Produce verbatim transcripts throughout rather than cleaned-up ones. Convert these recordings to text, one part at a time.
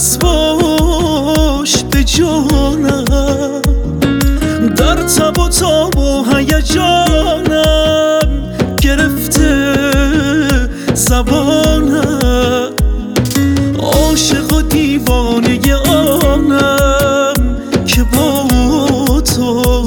هست باش به جانم، در تب و تاب و هیجانم گرفته زبانم، عاشق و دیوانه آنم که با تو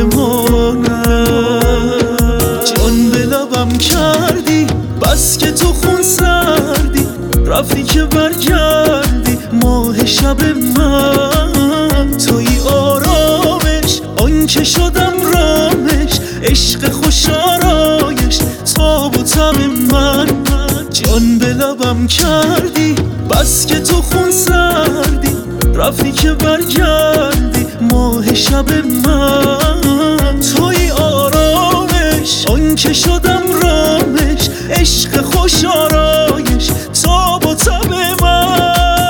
بمانم. جان به لبم کردی بس که تو خون سردی، رفتی که برگردی ماه شب من. توی آرامش آن که شدم رامش، عشق خوش آرایش تاب و تب من. جان به لبم کردی بس که تو خون سردی، رفتی که برگردی ماه شب من. توی آرامش آن که شدم رامش، عشق خوش آرایش تاب و تب من.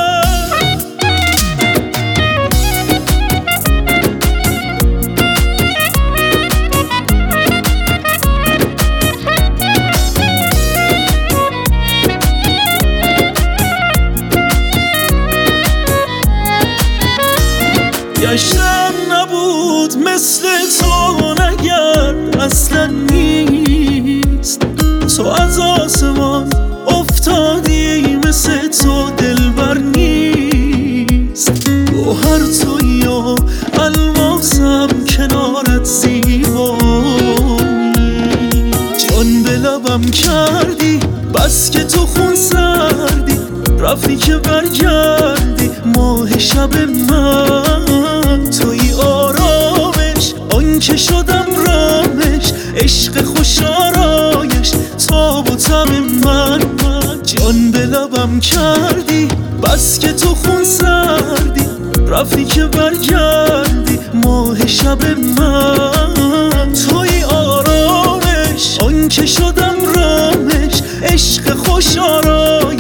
گشتم نبود مثل تو نگرد اصلا نیست، تو از آسمان افتادی مثل تو دلبر نیست. گوهر تویی و الماسم کنارت زیبایی. جان به لبم کردی بس که تو خون سردی، رفتی که برگردی ماه شب من. توی آرامش آن که شدم رامش، عشق خوش آرایش تاب و تب من. جان به لبم کردی بس که تو خون سردی، رفتی که برگردی ماه شب من. توی آرامش آن که شدم رامش، عشق خوش آرایش